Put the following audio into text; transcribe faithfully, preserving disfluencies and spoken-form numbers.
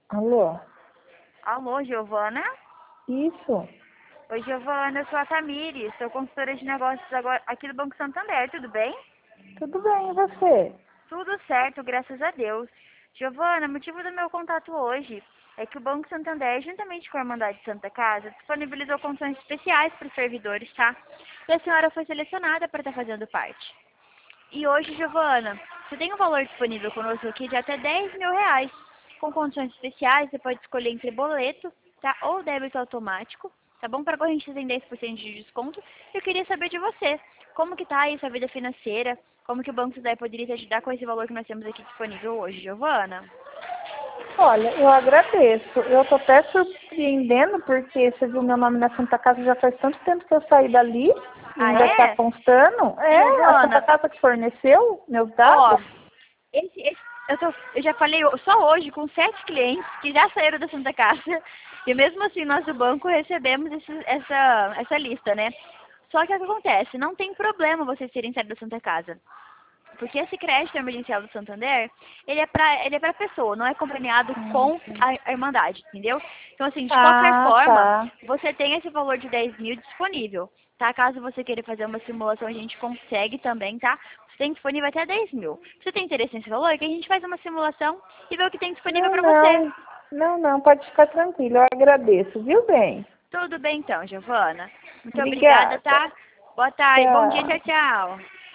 Alô? Alô, Giovana? Isso. Oi, Giovana, eu sou a Tamires, sou consultora de negócios agora aqui do Banco Santander, tudo bem? Tudo bem, e você? Tudo certo, graças a Deus. Giovana, o motivo do meu contato hoje é que o Banco Santander, juntamente com a Irmandade Santa Casa, disponibilizou condições especiais para os servidores, tá? E a senhora foi selecionada para estar fazendo parte. E hoje, Giovana, você tem um valor disponível conosco aqui de até dez mil reais. Com condições especiais, você pode escolher entre boleto, tá? Ou débito automático, tá bom? Para corrente tem dez por cento de desconto. Eu queria saber de você, como que tá aí sua vida financeira? Como que o Banco Santander poderia te ajudar com esse valor que nós temos aqui disponível hoje, Giovana? Olha, eu agradeço. Eu tô até surpreendendo porque você viu meu nome na Santa Casa já faz tanto tempo que eu saí dali e Ah, ainda está é? constando. É, a Santa Giovana, Casa que forneceu meus ó, dados? esse, esse, eu, tô, eu já falei só hoje com sete clientes que já saíram da Santa Casa e mesmo assim nós do banco recebemos esse, essa, essa lista, né? Só que o que acontece? Não tem problema vocês terem saído da Santa Casa. Porque esse crédito emergencial do Santander, ele é para ele é para pessoa, não é conveniado Hum. com a, a Irmandade, entendeu? Então, assim, de qualquer Ah, forma, tá. você tem esse valor de dez mil disponível, tá? Caso você queira fazer uma simulação, a gente consegue também, tá? Você tem disponível até dez mil. Você tem interesse nesse valor? Que a gente faz uma simulação e vê o que tem disponível Não, para você. não. Não, não, pode ficar tranquilo. Eu agradeço, viu, bem? Tudo bem então, Giovana. Muito obrigada, Obrigada. tá? Boa tarde, bom dia, Tchau. tchau, tchau.